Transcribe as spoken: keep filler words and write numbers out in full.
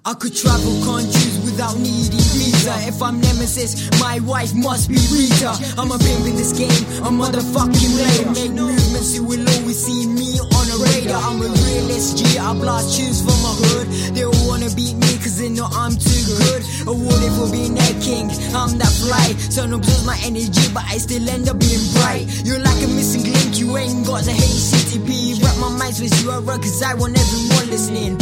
I could travel countries without needing visa. If I'm Nemesis, my wife must be Rita. I'm a pimp in this game, a motherfucking player. Make movements, you will always see me on a radar. I'm a realist G, I blast tunes from my hood. They all wanna beat me cause they know I'm too good. Awarded for being a king, I'm that fly. Sun absorbs my energy but I still end up being bright. You're like a missing link, you ain't got the H T T P. Wrap my mind with you, I run cause I want everyone listening.